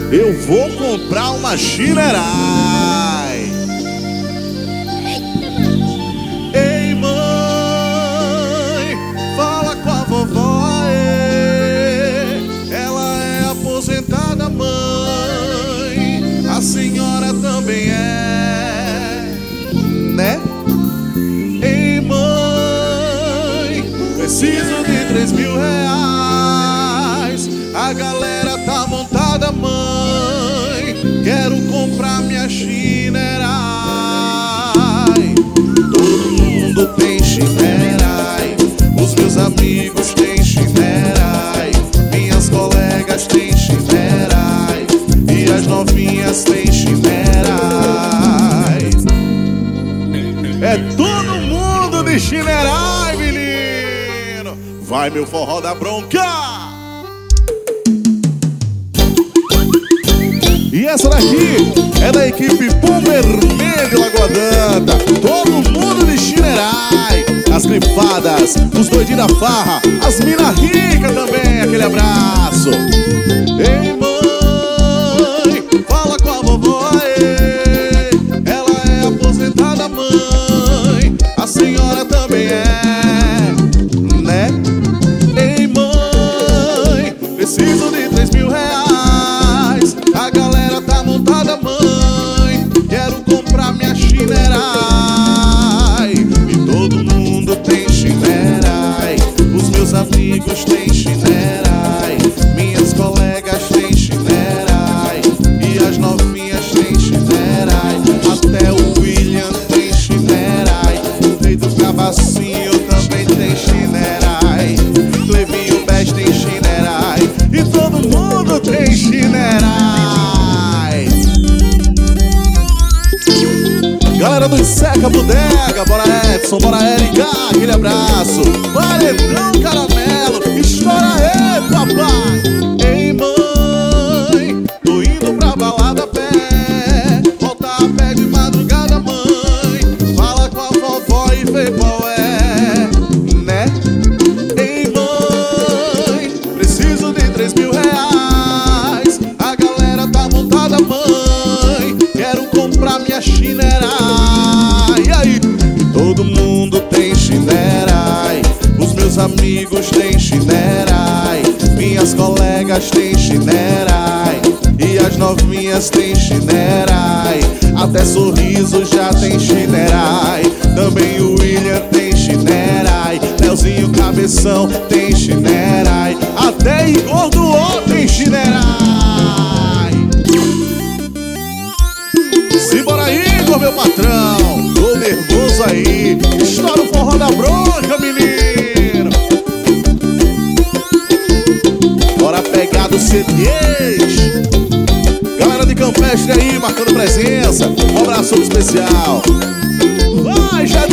eu vou comprar uma Chinerai. Ei, mãe, fala com a vovó, ela é aposentada, mãe, a senhora também é, né? Ei, mãe, preciso de 3.000 reais, a galera tá montada, mãe, quero comprar minha Chinerai. Todo mundo tem Chinerai, os meus amigos têm Chinerai, minhas colegas têm Chinerai e as novinhas têm Chinerai. É todo mundo de Chinerai, menino. Vai, meu forró da bronca. E essa daqui é da equipe Pum Vermelho de Lagoa Danta. Todo mundo de Chinerai, as grifadas, os doidinhos da farra, as mina rica também, aquele abraço. Ei, mãe, fala com a vovó, ela é aposentada, mãe, a senhora também é, né? Ei, mãe, preciso de 3.000 reais, a galera tá montada, mãe, quero comprar minha Chinerai. E todo mundo tem Chinerai, os meus amigos têm Chinerai, minhas colegas têm Chinerai e as novinhas têm Chinerai. Até o William tem Chinerai, o rei do Cabacinho também tem Chinerai, Clevinho Bess tem Chinerai e todo mundo tem Chinerai. Galera do Seca Bodega, bora Edson, bora Erika, aquele abraço. Paredão Caramelo, estoura aí, papai. Ei, mãe, tô indo pra balada a pé, voltar a pé de madrugada, mãe, fala com a vovó e vê qual é, né? Ei, mãe, preciso de 3.000 reais, a galera tá montada, mãe, quero comprar minha Chinerai. E aí? Todo mundo tem Chinerai, os meus amigos têm Chinerai, minhas colegas têm Chinerai e as novinhas têm Chinerai. Até Sorriso já tem Chinerai, também o William tem Chinerai, Leozinho Cabeção tem Chinerai, até Igor do O tem Chinerai. Simbora Igor, meu patrão, tô nervoso aí, estoura o forró da bronca, menino. Bora pegar dos CDs. Galera de Campestre aí, marcando presença, um abraço especial. Vai, já